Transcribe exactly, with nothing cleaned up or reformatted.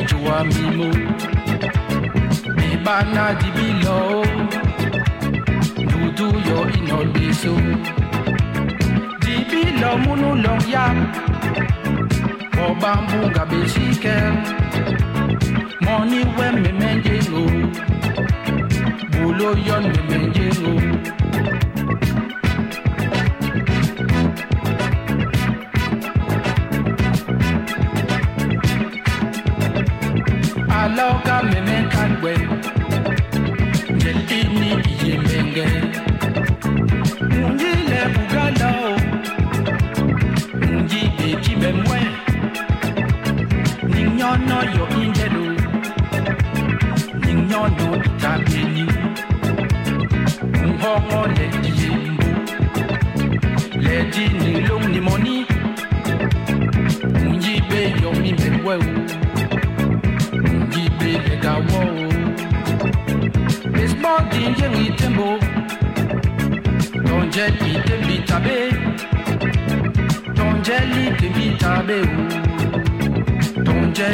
jua mimo Ibana di bilo Dudu yo inoliso Di bilo munu long yam Obambu gabeshike Money when me menjingo Bulo yon me menjingo Aloka me men kanwe Nelini iye menge Mungi le bugala Mungi beji memwe Ninyono yo injelu Ninyono itabeni Mhongo le dijimbu Leji ni long ni moni Mungi be yo mi memwe Lega wo This body young itembo Don't jelly te bitabe Don't jelly te bitabe